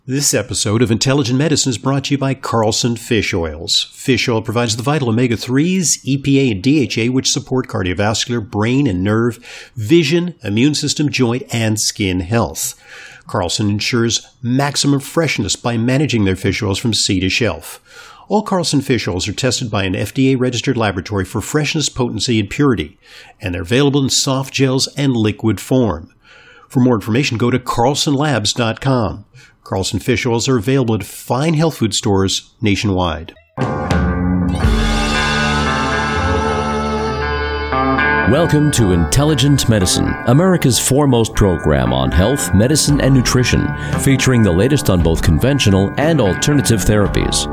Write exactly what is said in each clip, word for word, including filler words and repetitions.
This episode of Intelligent Medicine is brought to you by Carlson Fish Oils. Fish oil provides the vital omega threes, E P A, and D H A, which support cardiovascular, brain and nerve, vision, immune system, joint, and skin health. Carlson ensures maximum freshness by managing their fish oils from sea to shelf. All Carlson fish oils are tested by an F D A-registered laboratory for freshness, potency, and purity, and they're available in soft gels and liquid form. For more information, go to carlson labs dot com. Carlson fish oils are available at fine health food stores nationwide. Welcome to Intelligent Medicine, America's foremost program on health, medicine, and nutrition, featuring the latest on both conventional and alternative therapies.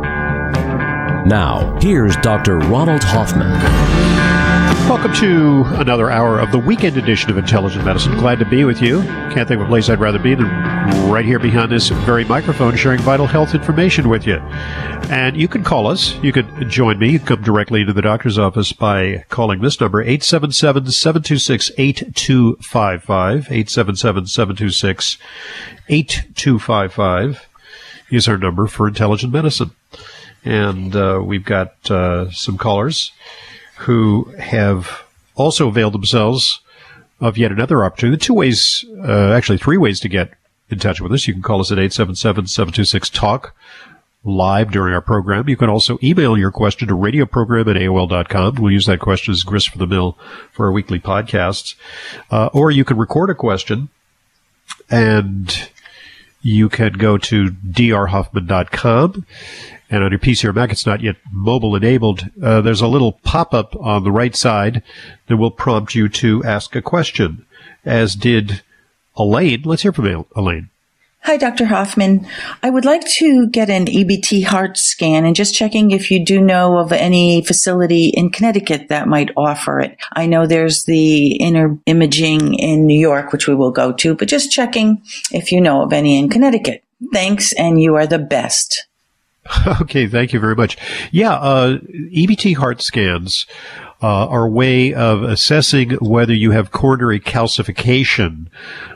Now, here's Doctor Ronald Hoffman. Welcome to another hour of the weekend edition of Intelligent Medicine. Glad to be with you. Can't think of a place I'd rather be than right here behind this very microphone, sharing vital health information with you. And you can call us. You can join me. You can come directly into the doctor's office by calling this number, eight seven seven, seven two six, eight two five five. eight seven seven, seven two six, eight two five five is our number for Intelligent Medicine. And uh, we've got uh, some callers who have also availed themselves of yet another opportunity. Two ways, uh, actually three ways to get in touch with us. You can call us at eight seven seven, seven two six, talk live during our program. You can also email your question to radioprogram at A O L dot com. We'll use that question as grist for the mill for our weekly podcasts. Uh, or you can record a question, and you can go to d r hoffman dot com. And on your P C or Mac, it's not yet mobile enabled. Uh, there's a little pop-up on the right side that will prompt you to ask a question, as did Elaine. Let's hear from Elaine. Hi, Doctor Hoffman. I would like to get an E B T heart scan and just checking if you do know of any facility in Connecticut that might offer it. I know there's the Inner Imaging in New York, which we will go to, but just checking if you know of any in Connecticut. Thanks, and you are the best. Okay, thank you very much. Yeah, uh, E B T heart scans uh, are a way of assessing whether you have coronary calcification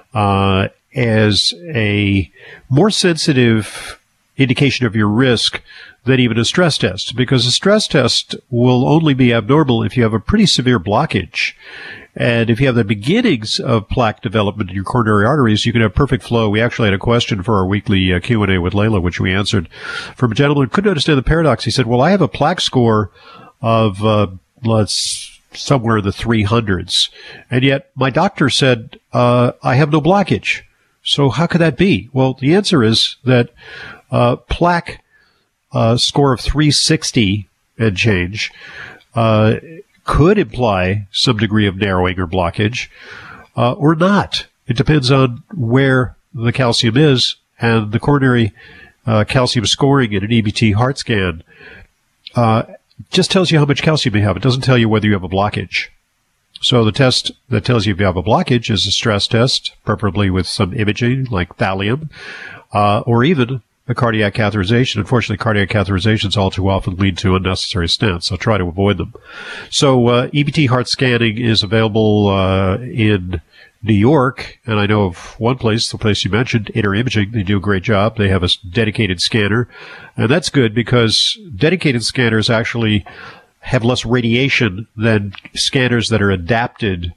uh, as a more sensitive indication of your risk than even a stress test, because a stress test will only be abnormal if you have a pretty severe blockage. And if you have the beginnings of plaque development in your coronary arteries, you can have perfect flow. We actually had a question for our weekly uh, Q and A with Layla, which we answered, from a gentleman who couldn't understand the paradox. He said, well, I have a plaque score of, uh, let's, somewhere in the three hundreds. And yet my doctor said, uh, I have no blockage. So how could that be? Well, the answer is that, uh, plaque, uh, score of three sixty and change, uh, could imply some degree of narrowing or blockage, uh, or not. It depends on where the calcium is, and the coronary uh, calcium scoring in an E B T heart scan uh, just tells you how much calcium you have. It doesn't tell you whether you have a blockage. So the test that tells you if you have a blockage is a stress test, preferably with some imaging like thallium, uh, or even a cardiac catheterization. Unfortunately, cardiac catheterizations all too often lead to unnecessary stents, so try to avoid them. So uh, E B T heart scanning is available uh, in New York, and I know of one place, the place you mentioned, Inner Imaging. They do a great job. They have a dedicated scanner, and that's good because dedicated scanners actually have less radiation than scanners that are adapted,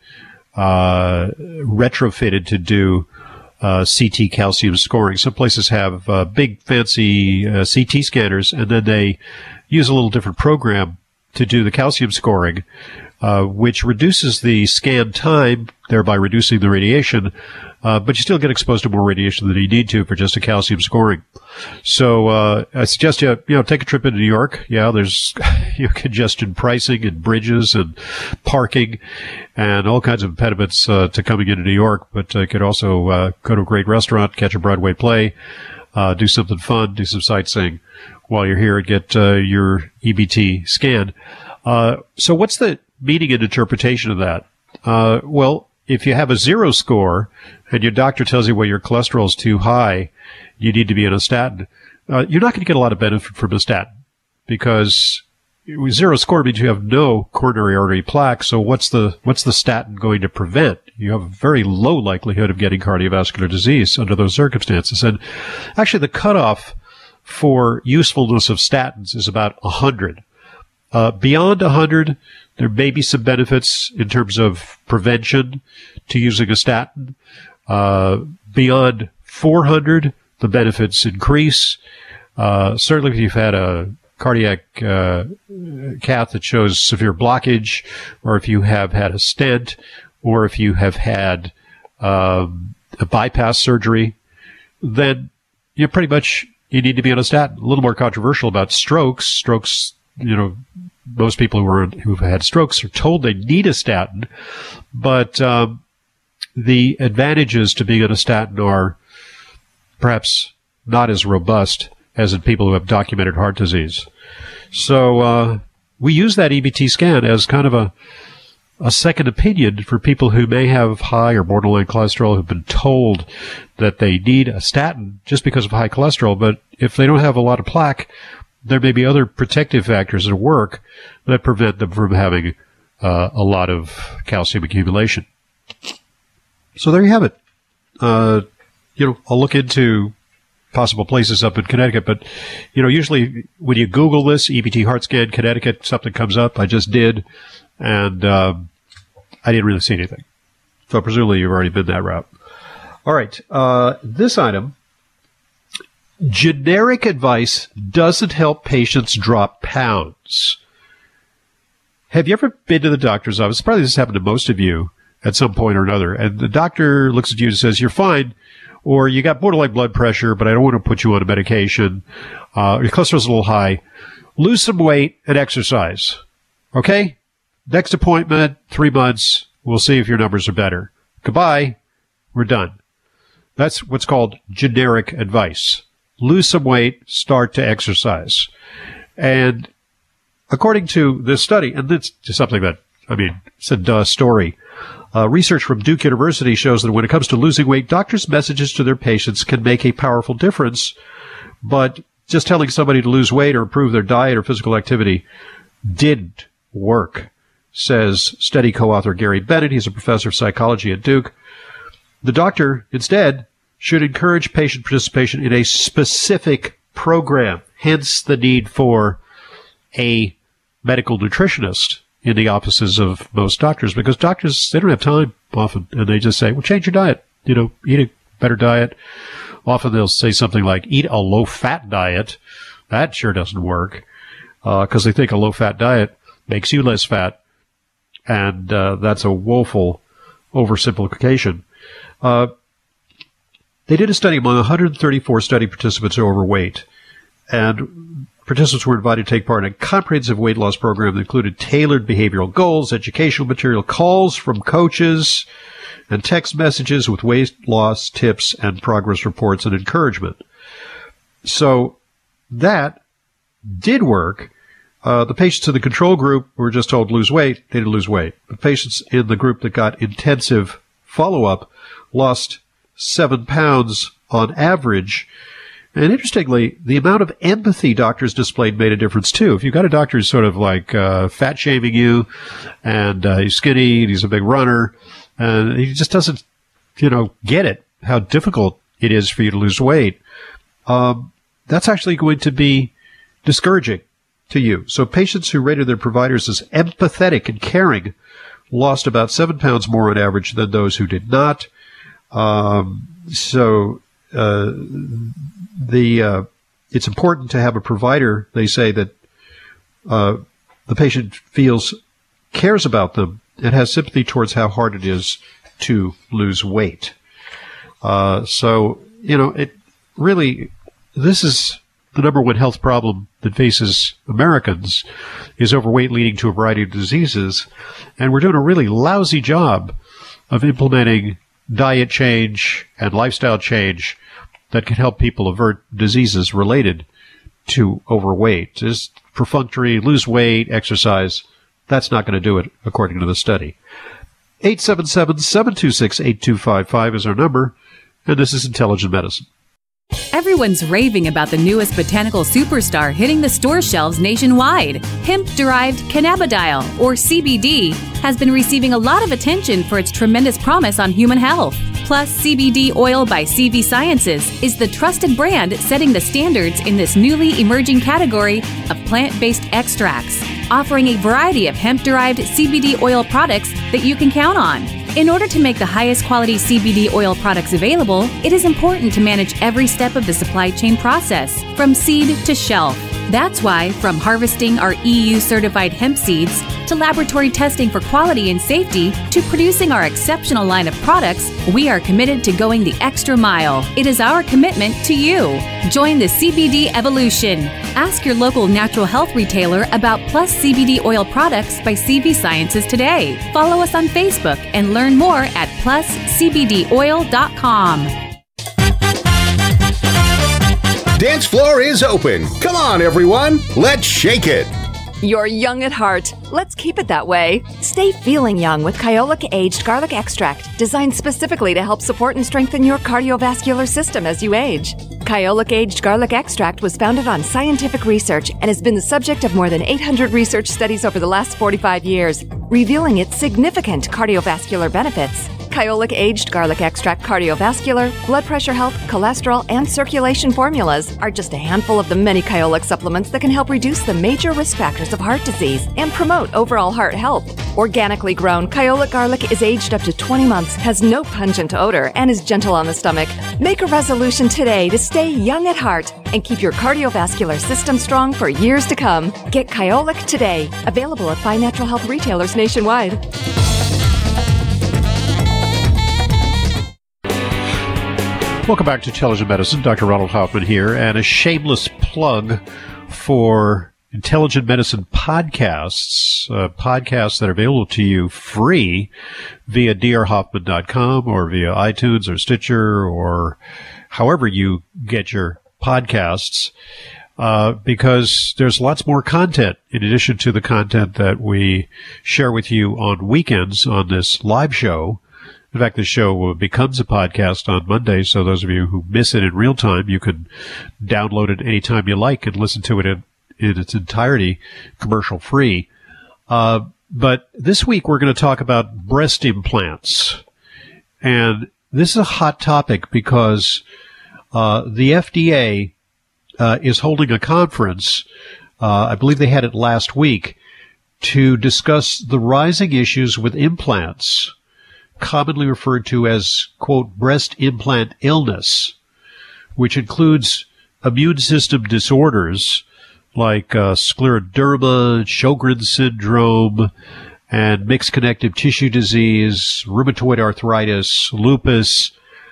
uh, retrofitted to do Uh, C T calcium scoring. Some places have uh, big, fancy uh, C T scanners, and then they use a little different program to do the calcium scoring, uh, which reduces the scan time, thereby reducing the radiation, uh, but you still get exposed to more radiation than you need to for just a calcium scoring. So uh, I suggest you, you know, take a trip into New York. Yeah, there's you know, congestion pricing and bridges and parking and all kinds of impediments uh, to coming into New York, but uh, you could also uh, go to a great restaurant, catch a Broadway play, uh, do something fun, do some sightseeing while you're here and get uh, your E B T scan. Uh, so what's the meaning and interpretation of that? Uh, well, if you have a zero score and your doctor tells you, well, your cholesterol is too high, you need to be on a statin, uh, you're not going to get a lot of benefit from a statin because zero score means you have no coronary artery plaque. So what's the, what's the statin going to prevent? you have a very low likelihood of getting cardiovascular disease under those circumstances. And actually, the cutoff for usefulness of statins is about one hundred. Uh, beyond one hundred, there may be some benefits in terms of prevention to using a statin. Uh, beyond four hundred, the benefits increase. Uh, certainly if you've had a cardiac uh, cath that shows severe blockage, or if you have had a stent, or if you have had um, a bypass surgery, then you pretty much you need to be on a statin. A little more controversial about strokes. Strokes, you know, most people who are who've had strokes are told they need a statin, but um, the advantages to being on a statin are perhaps not as robust as in people who have documented heart disease. So uh, we use that E B T scan as kind of a a second opinion for people who may have high or borderline cholesterol, who've been told that they need a statin just because of high cholesterol. But if they don't have a lot of plaque, there may be other protective factors at work that prevent them from having uh, a lot of calcium accumulation. So there you have it. Uh, you know, I'll look into possible places up in Connecticut, but, you know, usually when you Google this, E B T heart scan Connecticut, something comes up. I just did, and um, I didn't really see anything. So presumably you've already been that route. All right. Uh, this item, generic advice doesn't help patients drop pounds. Have you ever been to the doctor's office? Probably this happened to most of you at some point or another, and the doctor looks at you and says, you're fine, or you got borderline blood pressure, but I don't want to put you on a medication. Uh, your cholesterol's a little high. Lose some weight and exercise. Okay? Next appointment, three months. We'll see if your numbers are better. Goodbye. We're done. That's what's called generic advice. Lose some weight, start to exercise. And according to this study, and it's just something that, I mean, it's a duh story. Uh, research from Duke University shows that when it comes to losing weight, doctors' messages to their patients can make a powerful difference. But just telling somebody to lose weight or improve their diet or physical activity didn't work, says study co-author Gary Bennett. He's a professor of psychology at Duke. The doctor, instead, should encourage patient participation in a specific program, hence the need for a medical nutritionist in the offices of most doctors, because doctors, they don't have time often, and they just say, well, change your diet, you know, eat a better diet. Often they'll say something like, eat a low-fat diet. That sure doesn't work, because uh, they think a low-fat diet makes you less fat, and uh, that's a woeful oversimplification. Uh, they did a study among one hundred thirty-four study participants who are overweight, and participants were invited to take part in a comprehensive weight loss program that included tailored behavioral goals, educational material, calls from coaches, and text messages with weight loss tips and progress reports and encouragement. So that did work. Uh, the patients in the control group were just told to lose weight. They didn't lose weight. The patients in the group that got intensive follow-up lost seven pounds on average. And interestingly, the amount of empathy doctors displayed made a difference too. If you've got a doctor who's sort of like uh, fat shaming you, and uh, he's skinny, and he's a big runner, and he just doesn't, you know, get it, how difficult it is for you to lose weight, um, that's actually going to be discouraging to you. So patients who rated their providers as empathetic and caring lost about seven pounds more on average than those who did not. Um, so... Uh, the uh, it's important to have a provider, they say, that uh, the patient feels cares about them and has sympathy towards how hard it is to lose weight. Uh, so, you know, it really, this is the number one health problem that faces Americans, is overweight leading to a variety of diseases. And we're doing a really lousy job of implementing diet change and lifestyle change that can help people avert diseases related to overweight. Just perfunctory, lose weight, exercise, that's not going to do it, according to the study. eight seven seven, seven two six, eight two five five is our number, and this is Intelligent Medicine. Everyone's raving about the newest botanical superstar hitting the store shelves nationwide. Hemp-derived cannabidiol, or C B D, has been receiving a lot of attention for its tremendous promise on human health. Plus, C B D Oil by C V Sciences is the trusted brand setting the standards in this newly emerging category of plant-based extracts, offering a variety of hemp-derived C B D oil products that you can count on. In order to make the highest quality C B D oil products available, it is important to manage every step of the supply chain process, from seed to shelf. That's why, from harvesting our E U-certified hemp seeds, to laboratory testing for quality and safety, to producing our exceptional line of products, we are committed to going the extra mile. It is our commitment to you. Join the C B D evolution. Ask your local natural health retailer about Plus C B D oil products by C V Sciences today. Follow us on Facebook and learn more at plus c b d oil dot com. Dance floor is open. Come on, everyone. Let's shake it. You're young at heart. Let's keep it that way. Stay feeling young with Kyolic Aged Garlic Extract, designed specifically to help support and strengthen your cardiovascular system as you age. Kyolic Aged Garlic Extract was founded on scientific research and has been the subject of more than eight hundred research studies over the last forty-five years, revealing its significant cardiovascular benefits. Kyolic Aged Garlic Extract cardiovascular, blood pressure health, cholesterol, and circulation formulas are just a handful of the many Kyolic supplements that can help reduce the major risk factors of heart disease and promote overall heart health. Organically grown, Kyolic garlic is aged up to twenty months, has no pungent odor, and is gentle on the stomach. Make a resolution today to stay young at heart and keep your cardiovascular system strong for years to come. Get Kyolic today. Available at fine natural health retailers nationwide. Welcome back to Intelligent Medicine. Doctor Ronald Hoffman here, and a shameless plug for Intelligent Medicine podcasts, uh, podcasts that are available to you free via d r hoffman dot com or via iTunes or Stitcher or however you get your podcasts, uh, because there's lots more content in addition to the content that we share with you on weekends on this live show. In fact, the show becomes a podcast on Monday, so those of you who miss it in real time, you can download it anytime you like and listen to it in, in its entirety, commercial free. Uh, but this week we're going to talk about breast implants. And this is a hot topic because uh, the F D A uh, is holding a conference, uh, I believe they had it last week, to discuss the rising issues with implants, commonly referred to as, quote, breast implant illness, which includes immune system disorders like uh, scleroderma, Sjogren's syndrome, and mixed connective tissue disease, rheumatoid arthritis, lupus.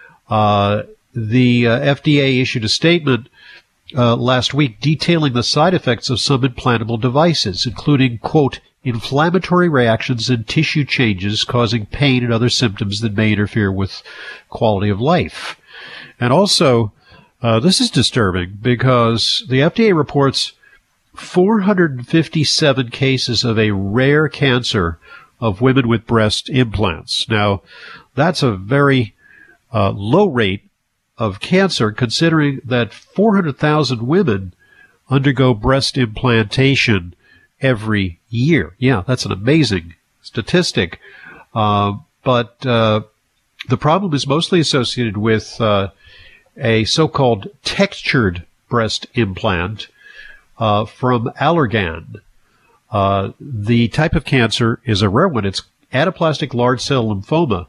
Uh, the uh, F D A issued a statement uh, last week detailing the side effects of some implantable devices, including, quote, inflammatory reactions and tissue changes causing pain and other symptoms that may interfere with quality of life. And also, uh, this is disturbing because the F D A reports four hundred fifty-seven cases of a rare cancer of women with breast implants. Now, that's a very uh, low rate of cancer considering that four hundred thousand women undergo breast implantation every year. Yeah, that's an amazing statistic. Uh, but uh, the problem is mostly associated with uh, a so-called textured breast implant uh, from Allergan. Uh, the type of cancer is a rare one. It's anaplastic large cell lymphoma.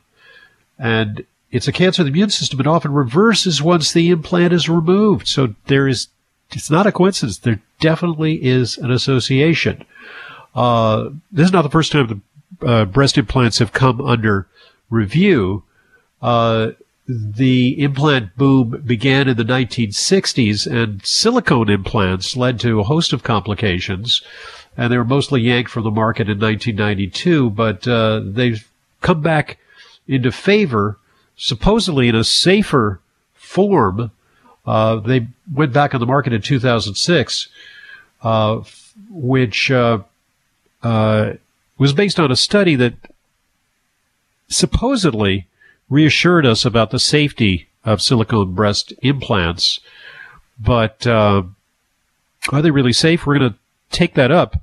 And it's a cancer of the immune system. It often reverses once the implant is removed. So there is, it's not a coincidence. There definitely is an association. Uh, this is not the first time the uh, breast implants have come under review. Uh, the implant boom began in the nineteen sixties, and silicone implants led to a host of complications, and they were mostly yanked from the market in nineteen ninety-two, but uh, they've come back into favor, supposedly in a safer form. Uh, they went back on the market in two thousand six, uh, which uh, uh, was based on a study that supposedly reassured us about the safety of silicone breast implants. But uh, are they really safe? We're going to take that up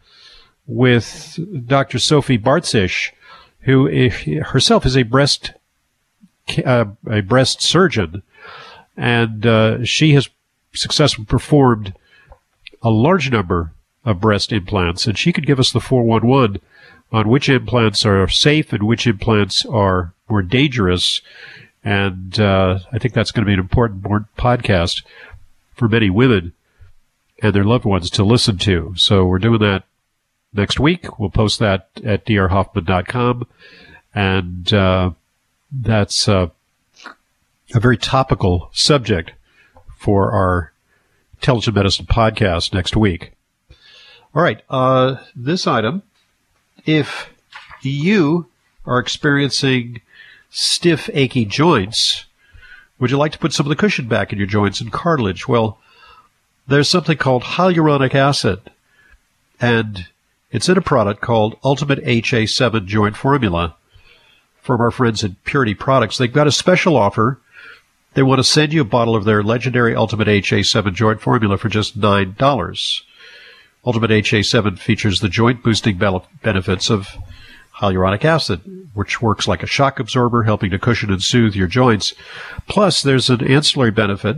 with Doctor Sophie Bartzisch, who is, herself is a breast uh, a breast surgeon, and uh, she has successfully performed a large number of breast implants, and she could give us the four one one on which implants are safe and which implants are more dangerous. And uh, I think that's going to be an important podcast for many women and their loved ones to listen to. So we're doing that next week. We'll post that at d r hoffman dot com. And uh, that's uh, a very topical subject for our Intelligent Medicine podcast next week. All right. Uh, this item, if you are experiencing stiff, achy joints, would you like to put some of the cushion back in your joints and cartilage? Well, there's something called hyaluronic acid, and it's in a product called Ultimate H A seven Joint Formula from our friends at Purity Products. They've got a special offer. They want to send you a bottle of their legendary Ultimate H A seven Joint Formula for just nine dollars. Ultimate H A seven features the joint-boosting benefits of hyaluronic acid, which works like a shock absorber, helping to cushion and soothe your joints. Plus, there's an ancillary benefit.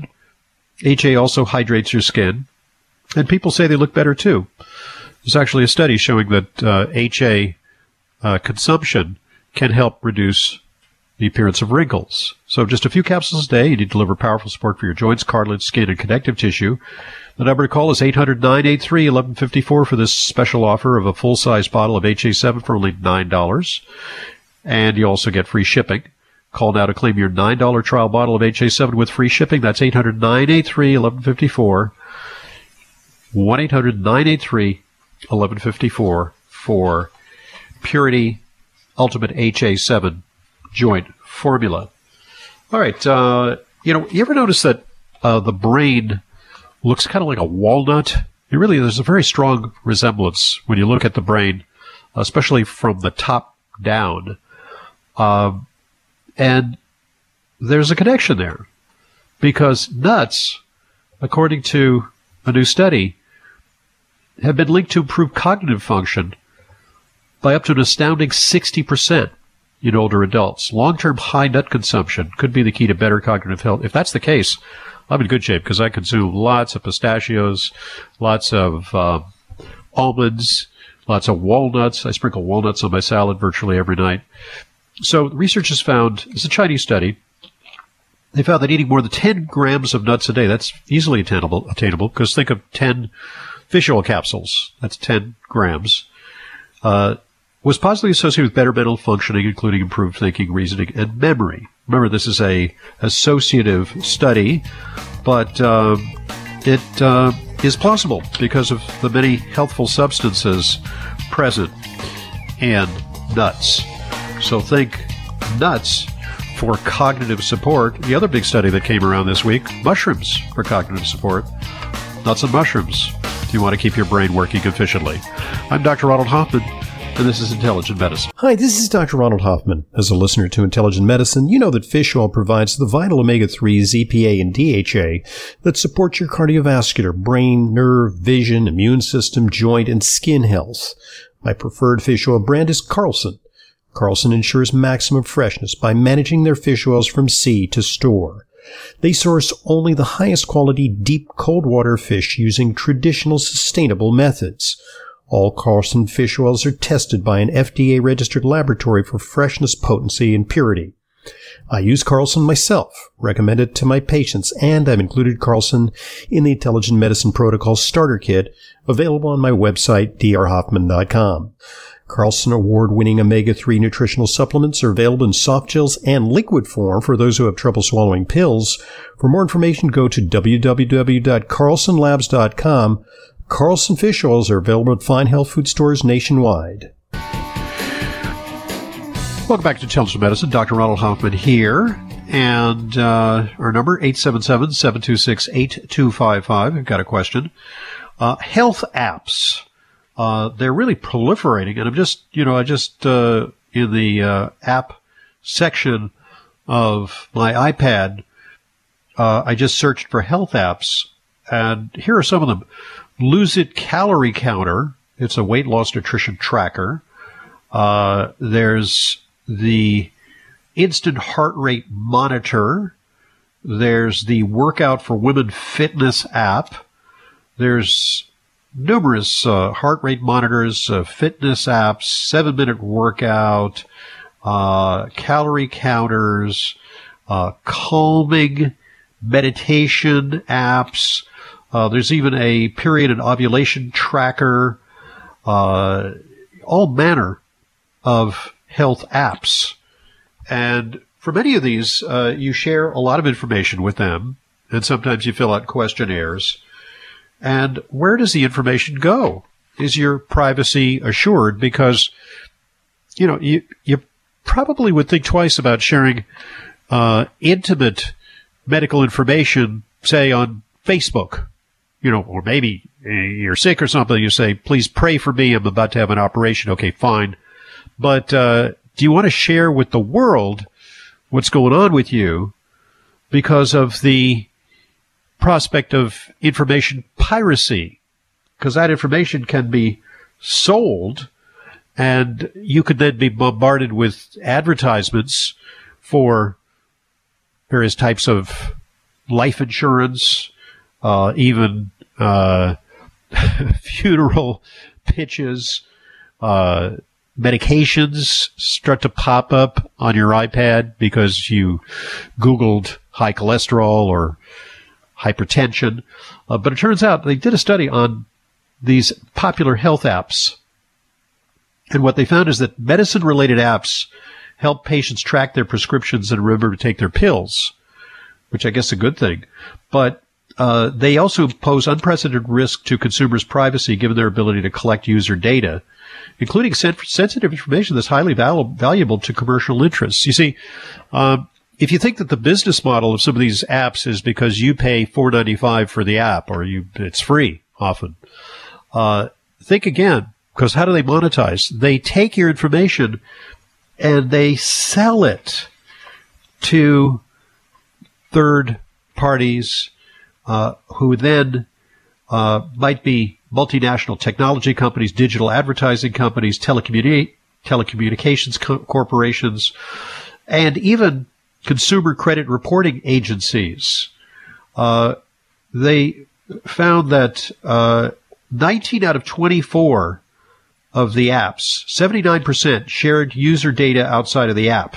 H A also hydrates your skin, and people say they look better too. There's actually a study showing that uh, H A uh, consumption can help reduce the appearance of wrinkles. So just a few capsules a day, you need to deliver powerful support for your joints, cartilage, skin, and connective tissue. The number to call is eight hundred, nine eight three, one one five four for this special offer of a full-size bottle of H A seven for only nine dollars. And you also get free shipping. Call now to claim your nine dollars trial bottle of H A seven with free shipping. That's eight hundred, nine eight three, one one five four. one eight hundred, nine eight three, one one five four for Purity Ultimate H A seven Joint Formula. All right. Uh, you know, you ever notice that uh, the brain looks kind of like a walnut? It really, there's a very strong resemblance when you look at the brain, especially from the top down. Um, and there's a connection there because nuts, according to a new study, have been linked to improved cognitive function by up to an astounding sixty percent in older adults. Long-term high nut consumption could be the key to better cognitive health. If that's the case, I'm in good shape because I consume lots of pistachios, lots of uh, almonds, lots of walnuts. I sprinkle walnuts on my salad virtually every night. So research has found, it's a Chinese study, they found that eating more than ten grams of nuts a day, that's easily attainable, attainable because think of ten fish oil capsules, that's ten grams, uh, was positively associated with better mental functioning, including improved thinking, reasoning, and memory. Remember, this is a associative study, but um, it uh, is possible because of the many healthful substances present in nuts. So think nuts for cognitive support. The other big study that came around this week, mushrooms for cognitive support. Nuts and mushrooms if you want to keep your brain working efficiently. I'm Doctor Ronald Hoffman, and this is Intelligent Medicine. Hi, this is Doctor Ronald Hoffman. As a listener to Intelligent Medicine, you know that fish oil provides the vital omega threes, E P A, and D H A that support your cardiovascular, brain, nerve, vision, immune system, joint, and skin health. My preferred fish oil brand is Carlson. Carlson ensures maximum freshness by managing their fish oils from sea to store. They source only the highest quality deep cold water fish using traditional sustainable methods. All Carlson fish oils are tested by an F D A-registered laboratory for freshness, potency, and purity. I use Carlson myself, recommend it to my patients, and I've included Carlson in the Intelligent Medicine Protocol Starter Kit, available on my website, d r hoffman dot com. Carlson award-winning omega three nutritional supplements are available in soft gels and liquid form for those who have trouble swallowing pills. For more information, go to w w w dot carlson labs dot com. Carlson fish oils are available at fine health food stores nationwide. Welcome back to Intelligent Medicine. Doctor Ronald Hoffman here. And uh, our number, eight seven seven, seven two six, eight two five five. I've got a question. Uh, health apps. Uh, they're really proliferating. And I'm just, you know, I just, uh, in the uh, app section of my iPad, uh, I just searched for health apps, and here are some of them. Lose It Calorie Counter. It's a weight loss nutrition tracker. Uh, there's the Instant Heart Rate Monitor. There's the Workout for Women Fitness app. There's numerous uh, heart rate monitors, uh, fitness apps, seven-minute workout, uh, calorie counters, uh, calming meditation apps. Uh, there's even a period and ovulation tracker, uh, all manner of health apps. And for many of these, uh, you share a lot of information with them, and sometimes you fill out questionnaires. And where does the information go? Is your privacy assured? Because, you know, you, you probably would think twice about sharing uh, intimate medical information, say, on Facebook, you know, or maybe you're sick or something. You say, please pray for me. I'm about to have an operation. Okay, fine. But uh, do you want to share with the world what's going on with you because of the prospect of information piracy? Because that information can be sold, and you could then be bombarded with advertisements for various types of life insurance, uh, even uh, funeral pitches, uh, medications start to pop up on your iPad because you Googled high cholesterol or hypertension. Uh, but it turns out they did a study on these popular health apps. And what they found is that medicine-related apps help patients track their prescriptions and remember to take their pills, which I guess is a good thing. But uh, they also pose unprecedented risk to consumers' privacy given their ability to collect user data, including sen- sensitive information that's highly val- valuable to commercial interests. You see, um, if you think that the business model of some of these apps is because you pay four dollars and ninety-five cents for the app, or you it's free often, uh, think again, because how do they monetize? They take your information and they sell it to third parties uh, who then uh, might be multinational technology companies, digital advertising companies, telecommuni- telecommunications co- corporations, and even consumer credit reporting agencies. Uh, they found that uh, nineteen out of twenty-four of the apps, seventy-nine percent, shared user data outside of the app.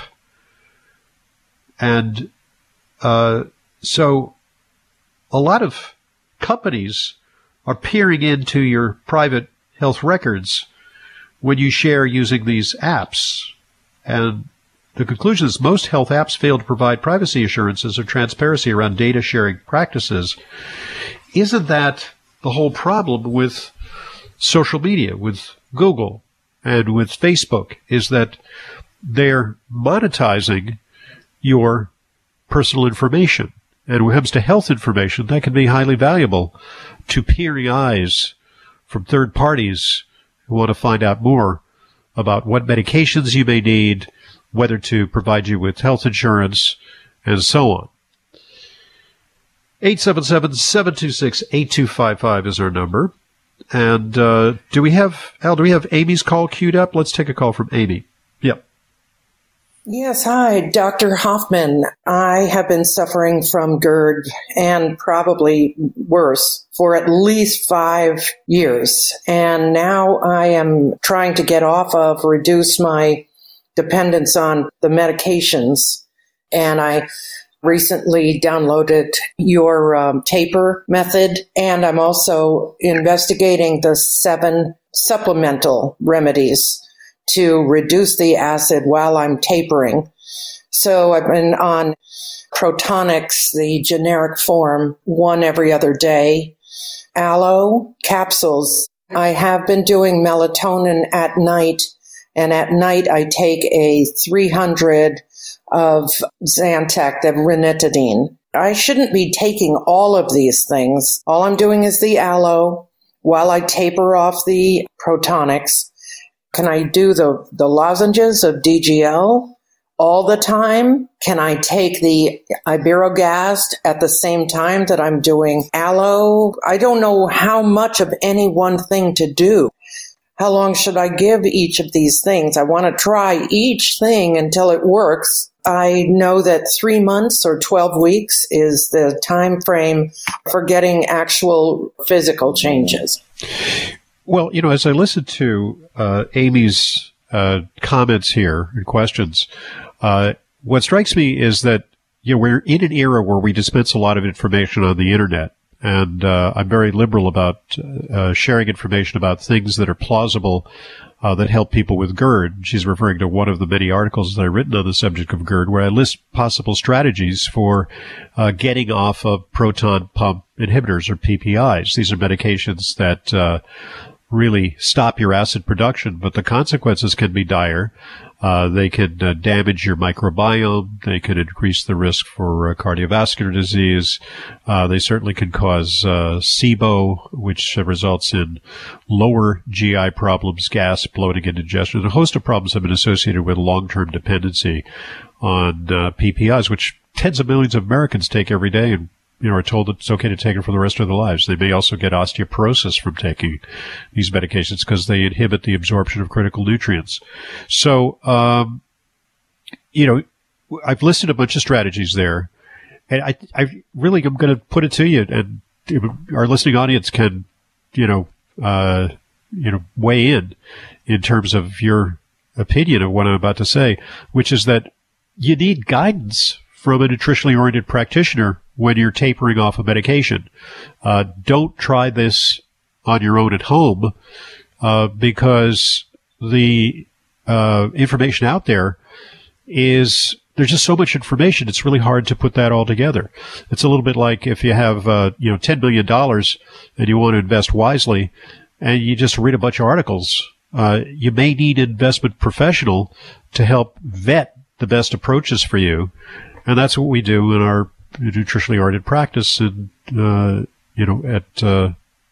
And uh, so a lot of companies are peering into your private health records when you share using these apps. And the conclusion is most health apps fail to provide privacy assurances or transparency around data sharing practices. Isn't that the whole problem with social media, with Google and with Facebook, is that they're monetizing your personal information? And when it comes to health information, that can be highly valuable to peering eyes from third parties who want to find out more about what medications you may need, whether to provide you with health insurance, and so on. eight seven seven, seven two six, eight two five five is our number. And uh, do we have, Al, do we have Amy's call queued up? Let's take a call from Amy. Yep. Yes, hi, Doctor Hoffman. I have been suffering from GERD and probably worse for at least five years. And now I am trying to get off of, reduce my dependence on the medications. And I recently downloaded your um, taper method, and I'm also investigating the seven supplemental remedies to reduce the acid while I'm tapering. So I've been on Protonix, the generic form, one every other day. Aloe capsules. I have been doing melatonin at night, and at night I take a three hundred of Zantac, the ranitidine. I shouldn't be taking all of these things. All I'm doing is the aloe while I taper off the Protonix. Can I do the, the lozenges of D G L, all the time? Can I take the Iberogast at the same time that I'm doing aloe? I don't know how much of any one thing to do. How long should I give each of these things? I want to try each thing until it works. I know that three months or twelve weeks is the time frame for getting actual physical changes. Well, you know, as I listened to uh, Amy's uh, comments here and questions, uh, what strikes me is that, you know, we're in an era where we dispense a lot of information on the internet. And uh, I'm very liberal about uh, sharing information about things that are plausible, uh, that help people with GERD. She's referring to one of the many articles that I've written on the subject of GERD, where I list possible strategies for uh, getting off of proton pump inhibitors, or P P Is. These are medications that uh, really stop your acid production, but the consequences can be dire. Uh, they can uh, damage your microbiome. They can increase the risk for uh, cardiovascular disease. Uh, they certainly can cause uh, SIBO, which uh, results in lower G I problems, gas, bloating, indigestion. A host of problems have been associated with long-term dependency on uh, P P Is, which tens of millions of Americans take every day, and you know, are told that it's okay to take them for the rest of their lives. They may also get osteoporosis from taking these medications because they inhibit the absorption of critical nutrients. So, um, you know, I've listed a bunch of strategies there, and I, I really am going to put it to you, and our listening audience can, you know, uh, you know, weigh in in terms of your opinion of what I'm about to say, which is that you need guidance from a nutritionally oriented practitioner when you're tapering off a medication. Uh, don't try this on your own at home, uh, because the uh, information out there is, there's just so much information, it's really hard to put that all together. It's a little bit like if you have, uh, you know, ten million dollars and you want to invest wisely and you just read a bunch of articles. Uh, you may need an investment professional to help vet the best approaches for you. And that's what we do in our nutritionally oriented practice in, uh, you know, at, uh,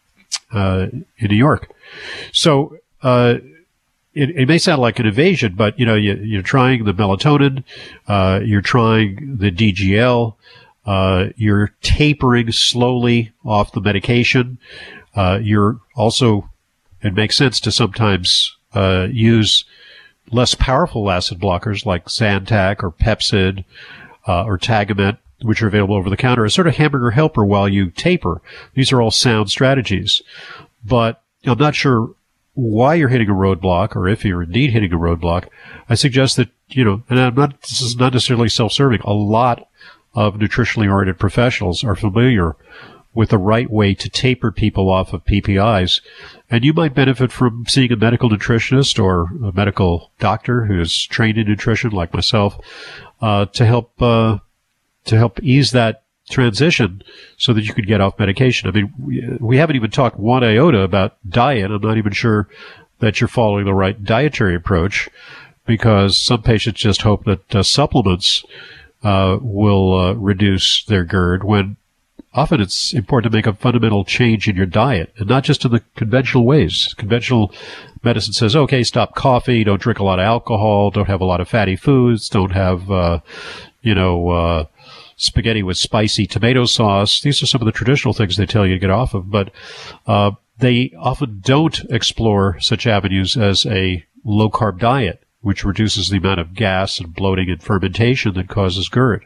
uh, in New York. So, uh, it, it may sound like an evasion, but, you know, you, you're trying the melatonin, uh, you're trying the D G L, uh, you're tapering slowly off the medication. Uh, you're also, it makes sense to sometimes, uh, use less powerful acid blockers like Zantac or Pepcid, uh, or Tagamet, which are available over the counter, as sort of hamburger helper while you taper. These are all sound strategies. But I'm not sure why you're hitting a roadblock, or if you're indeed hitting a roadblock. I suggest that, you know, and I'm not, this is not necessarily self-serving. A lot of nutritionally oriented professionals are familiar with the right way to taper people off of P P Is. And you might benefit from seeing a medical nutritionist or a medical doctor who is trained in nutrition like myself, uh, to help, uh, to help ease that transition so that you could get off medication. I mean, we, we haven't even talked one iota about diet. I'm not even sure that you're following the right dietary approach, because some patients just hope that uh, supplements uh, will uh, reduce their GERD, when often it's important to make a fundamental change in your diet, and not just in the conventional ways. Conventional medicine says, okay, stop coffee, don't drink a lot of alcohol, don't have a lot of fatty foods, don't have, uh, you know, uh, spaghetti with spicy tomato sauce. These are some of the traditional things they tell you to get off of, but uh, they often don't explore such avenues as a low-carb diet, which reduces the amount of gas and bloating and fermentation that causes GERD.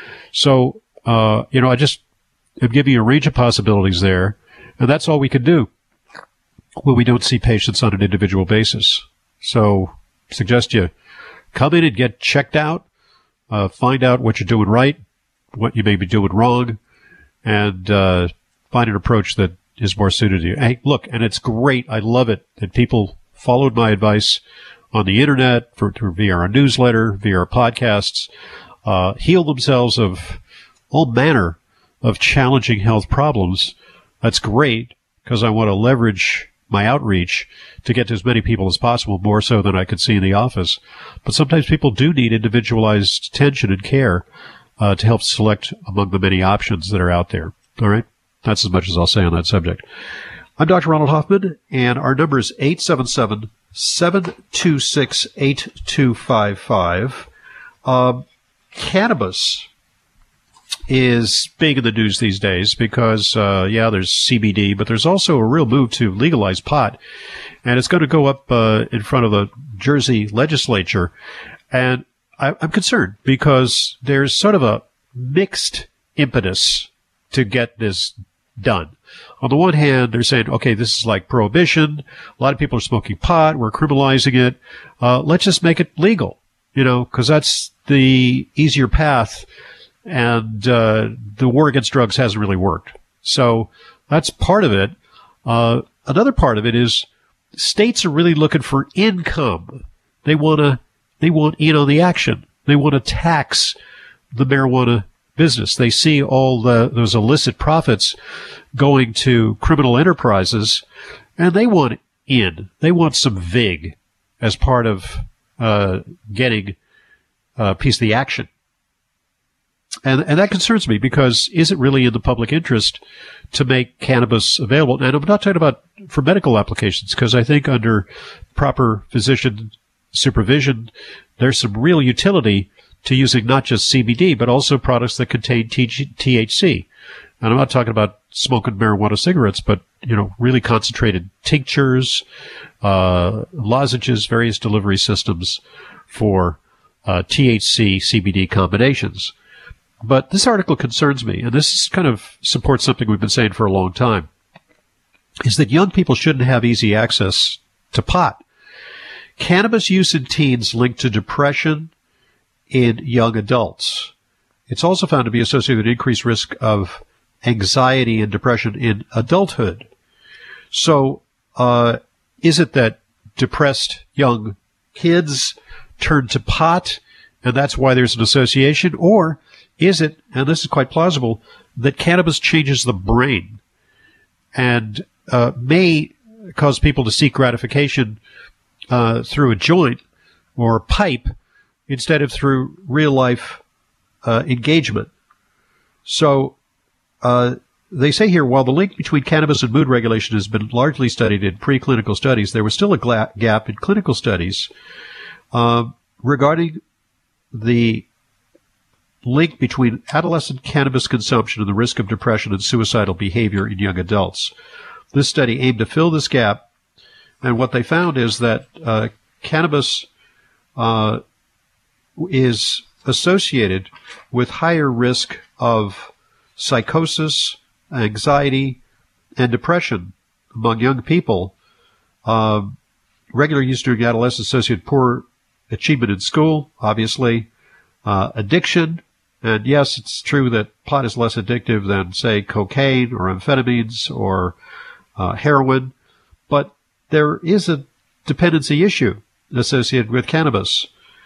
So, uh, you know, I just am giving you a range of possibilities there, and that's all we can do when we don't see patients on an individual basis. So, suggest you come in and get checked out, uh, find out what you're doing right, what you may be doing wrong, and uh, find an approach that is more suited to you. Hey, look, and it's great. I love it that people followed my advice on the internet, for, for via our newsletter, via our podcasts, uh, heal themselves of all manner of challenging health problems. That's great, because I want to leverage my outreach to get to as many people as possible, more so than I could see in the office. But sometimes people do need individualized attention and care Uh, to help select among the many options that are out there. All right? That's as much as I'll say on that subject. I'm Doctor Ronald Hoffman, and our number is eight seven seven, seven two six, eight two five five. uh, cannabis is big in the news these days because, uh, yeah, there's C B D, but there's also a real move to legalize pot. And it's going to go up uh, in front of the Jersey legislature. And I, I'm concerned because there's sort of a mixed impetus to get this done. On the one hand, they're saying, okay, this is like prohibition. A lot of people are smoking pot. We're criminalizing it. Uh, let's just make it legal, you know, because that's the easier path. And uh, the war against drugs hasn't really worked. So that's part of it. Uh, another part of it is states are really looking for income. They want to, they want in on the action. They want to tax the marijuana business. They see all the, those illicit profits going to criminal enterprises, and they want in. They want some vig as part of uh, getting a piece of the action. And, and that concerns me because is it really in the public interest to make cannabis available? And I'm not talking about for medical applications because I think under proper physician supervision, there's some real utility to using not just C B D, but also products that contain T H C. And I'm not talking about smoking marijuana cigarettes, but, you know, really concentrated tinctures, uh, lozenges, various delivery systems for uh, T H C C B D combinations. But this article concerns me, and this kind of supports something we've been saying for a long time, is that young people shouldn't have easy access to pot. Cannabis use in teens linked to depression in young adults. It's also found to be associated with increased risk of anxiety and depression in adulthood. So, uh, is it that depressed young kids turn to pot, and that's why there's an association? Or is it, and this is quite plausible, that cannabis changes the brain and uh, may cause people to seek gratification uh, through a joint or pipe instead of through real-life uh, engagement? So uh, they say here, while the link between cannabis and mood regulation has been largely studied in preclinical studies, there was still a gla- gap in clinical studies uh, regarding the link between adolescent cannabis consumption and the risk of depression and suicidal behavior in young adults. This study aimed to fill this gap, and what they found is that uh, cannabis uh, is associated with higher risk of psychosis, anxiety, and depression among young people. Uh, regular use during adolescence associated with poor achievement in school, obviously, uh, addiction. And yes, it's true that pot is less addictive than, say, cocaine or amphetamines or uh, heroin, but there is a dependency issue associated with cannabis.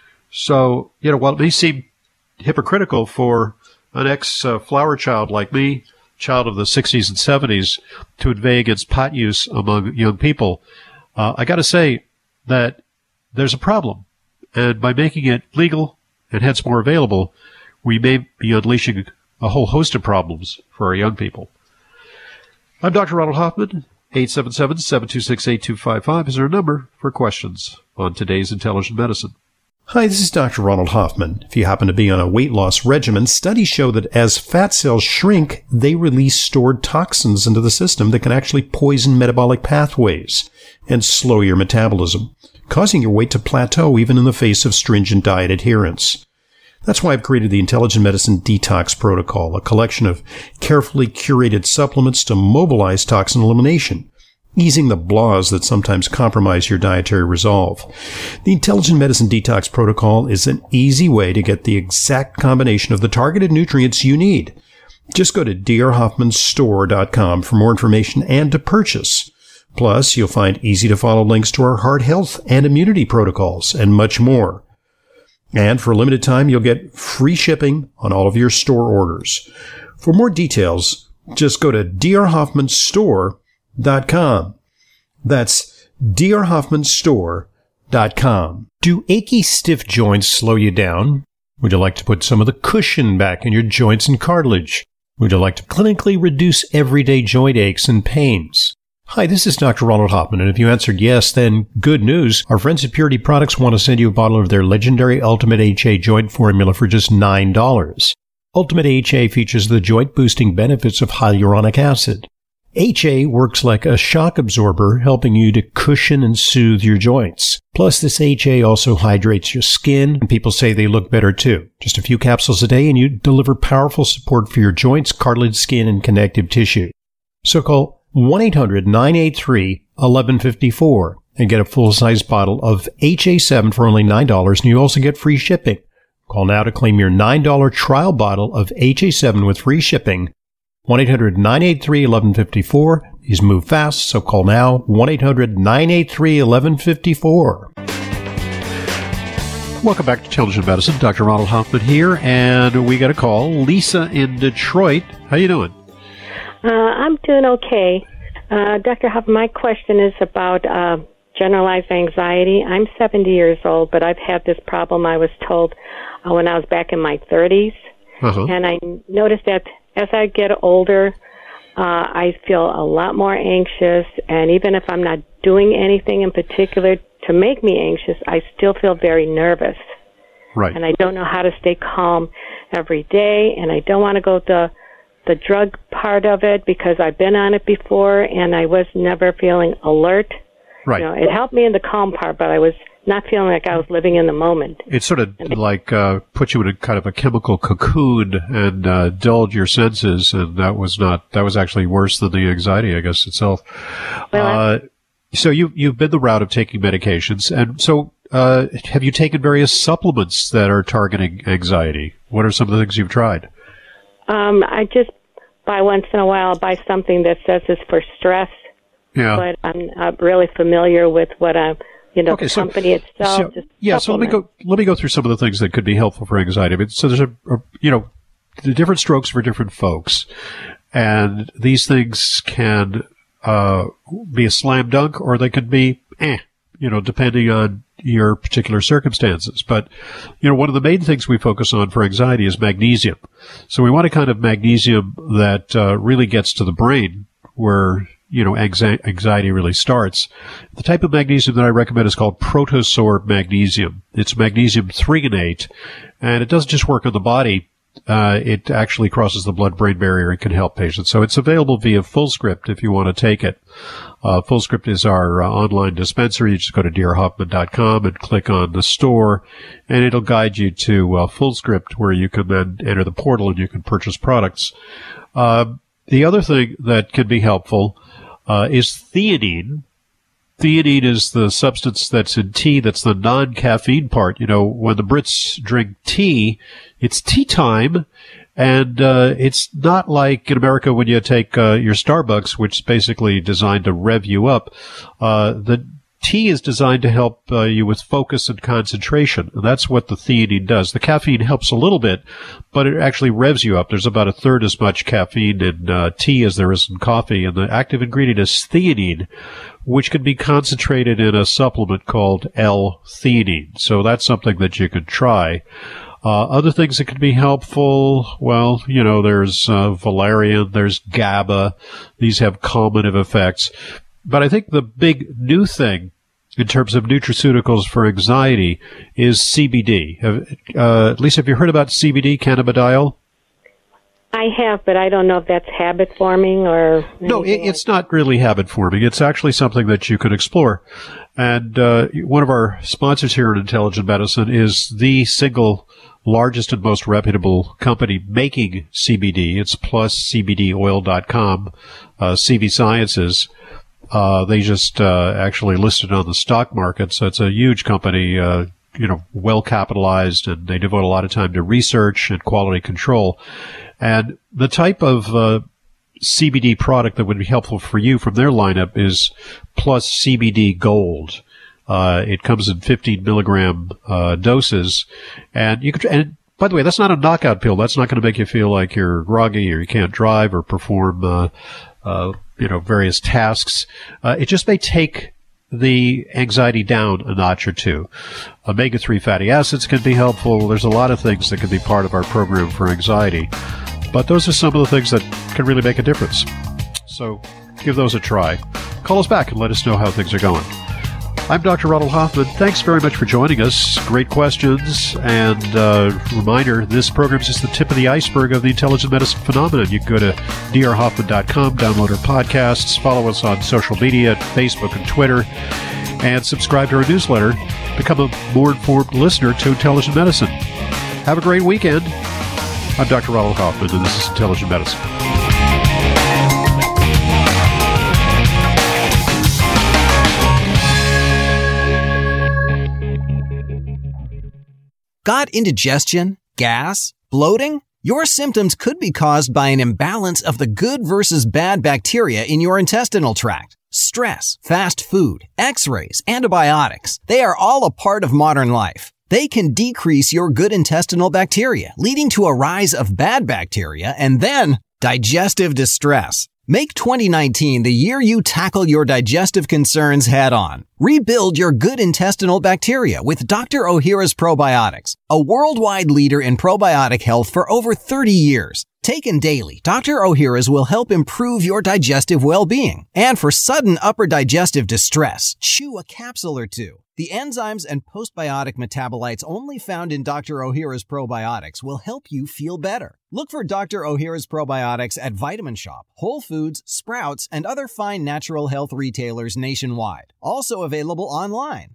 So, you know, while it may seem hypocritical for an ex-flower child like me, child of the sixties and seventies, to inveigh against pot use among young people, uh, I got to say that there's a problem. And by making it legal and hence more available, we may be unleashing a whole host of problems for our young people. I'm Doctor Ronald Hoffman. eight seven seven, seven two six, eight two five five is our number for questions on today's Intelligent Medicine. Hi, this is Doctor Ronald Hoffman. If you happen to be on a weight loss regimen, studies show that as fat cells shrink, they release stored toxins into the system that can actually poison metabolic pathways and slow your metabolism, causing your weight to plateau even in the face of stringent diet adherence. That's why I've created the Intelligent Medicine Detox Protocol, a collection of carefully curated supplements to mobilize toxin elimination, easing the blahs that sometimes compromise your dietary resolve. The Intelligent Medicine Detox Protocol is an easy way to get the exact combination of the targeted nutrients you need. Just go to d r hoffman store dot com for more information and to purchase. Plus, you'll find easy-to-follow links to our heart health and immunity protocols and much more. And for a limited time, you'll get free shipping on all of your store orders. For more details, just go to d r hoffman store dot com. That's d r hoffman store dot com. Do achy, stiff joints slow you down? Would you like to put some of the cushion back in your joints and cartilage? Would you like to clinically reduce everyday joint aches and pains? Hi, this is Doctor Ronald Hoffman, and if you answered yes, then good news. Our friends at Purity Products want to send you a bottle of their legendary Ultimate H A joint formula for just nine dollars. Ultimate H A features the joint-boosting benefits of hyaluronic acid. H A works like a shock absorber, helping you to cushion and soothe your joints. Plus, this H A also hydrates your skin, and people say they look better too. Just a few capsules a day, and you deliver powerful support for your joints, cartilage, skin, and connective tissue. So call one eight hundred nine eight three one one five four and get a full-size bottle of H A seven for only nine dollars, and you also get free shipping. Call now to claim your nine dollars trial bottle of H A seven with free shipping. one eight hundred nine eight three one one five four. These move fast, so call now. one eight hundred nine eight three one one five four. Welcome back to Intelligent Medicine. Doctor Ronald Hoffman here, and we got a call. Lisa in Detroit. How you doing? Uh, I'm doing okay. Uh, Doctor Hoffman, my question is about uh, generalized anxiety. I'm seventy years old, but I've had this problem, I was told, uh, when I was back in my thirties. Uh-huh. And I noticed that as I get older, uh, I feel a lot more anxious, and even if I'm not doing anything in particular to make me anxious, I still feel very nervous. Right. And I don't know how to stay calm every day, and I don't want to go the the drug part of it because I've been on it before, and I was never feeling alert. Right. You know, it helped me in the calm part, but I was not feeling like I was living in the moment. It sort of like uh, put you in a kind of a chemical cocoon and uh, dulled your senses, and that was not that was actually worse than the anxiety, I guess, itself. Well, uh, so you you've been the route of taking medications, and so uh, have you taken various supplements that are targeting anxiety? What are some of the things you've tried? Um, I just buy once in a while I'll buy something that says it's for stress, yeah. but I'm not really familiar with what I'm. You know, okay, the so, company itself. So, just yeah, so let me go. Let me go through some of the things that could be helpful for anxiety. I mean, so there's a, a, you know, the different strokes for different folks, and these things can uh, be a slam dunk, or they could be, eh, you know, depending on your particular circumstances. But you know, one of the main things we focus on for anxiety is magnesium. So we want a kind of magnesium that uh, really gets to the brain, where you know, anxiety really starts. The type of magnesium that I recommend is called Protosorb magnesium. It's magnesium threonate, and it doesn't just work on the body. Uh, it actually crosses the blood-brain barrier and can help patients. So it's available via Fullscript if you want to take it. Uh, Fullscript is our uh, online dispensary. You just go to dear hoffman dot com and click on the store, and it'll guide you to uh, Fullscript, where you can then enter the portal and you can purchase products. Uh, the other thing that can be helpful Uh, is theanine. Theanine is the substance that's in tea that's the non-caffeine part. You know, when the Brits drink tea, it's tea time, and uh, it's not like in America when you take uh, your Starbucks, which is basically designed to rev you up. Uh, the tea is designed to help uh, you with focus and concentration, and that's what the theanine does. The caffeine helps a little bit, but it actually revs you up. There's about a third as much caffeine in uh, tea as there is in coffee, and the active ingredient is theanine, which can be concentrated in a supplement called L-theanine. So that's something that you could try. Uh, other things that could be helpful, well, you know, there's uh, valerian, there's GABA. These have calmative effects. But I think the big new thing in terms of nutraceuticals for anxiety is C B D. Have, uh, at least have you heard about C B D, cannabidiol? I have, but I don't know if that's habit forming or... No, it, it's not really habit forming. It's actually something that you could explore. And uh, one of our sponsors here at Intelligent Medicine is the single largest and most reputable company making C B D. It's plus c b d oil dot com, uh, C V Sciences. Uh, they just uh, actually listed on the stock market, so it's a huge company, uh, you know, well capitalized, and they devote a lot of time to research and quality control. And the type of uh, C B D product that would be helpful for you from their lineup is plus C B D Gold. Uh, it comes in fifteen milligram uh, doses, and you could. And by the way, that's not a knockout pill. That's not going to make you feel like you're groggy or you can't drive or perform, uh, uh, you know, various tasks. Uh, it just may take the anxiety down a notch or two. omega three fatty acids can be helpful. There's a lot of things that can be part of our program for anxiety. But those are some of the things that can really make a difference. So give those a try. call us back and let us know how things are going. I'm Doctor Ronald Hoffman. Thanks very much for joining us. Great questions. And uh, reminder, this program is just the tip of the iceberg of the intelligent medicine phenomenon. You can go to d r hoffman dot com, download our podcasts, follow us on social media, Facebook and Twitter, and subscribe to our newsletter. Become a more informed listener to intelligent medicine. Have a great weekend. I'm Doctor Ronald Hoffman, and this is Intelligent Medicine. Got indigestion, gas, bloating? Your symptoms could be caused by an imbalance of the good versus bad bacteria in your intestinal tract. Stress, fast food, x-rays, antibiotics, they are all a part of modern life. They can decrease your good intestinal bacteria, leading to a rise of bad bacteria and then digestive distress. Make twenty nineteen the year you tackle your digestive concerns head on. Rebuild your good intestinal bacteria with Doctor Ohhira's Probiotics, a worldwide leader in probiotic health for over thirty years. Taken daily, Doctor Ohhira's will help improve your digestive well-being. And for sudden upper digestive distress, chew a capsule or two. The enzymes and postbiotic metabolites only found in Doctor Ohhira's Probiotics will help you feel better. Look for Doctor Ohhira's Probiotics at Vitamin Shop, Whole Foods, Sprouts, and other fine natural health retailers nationwide. Also available online.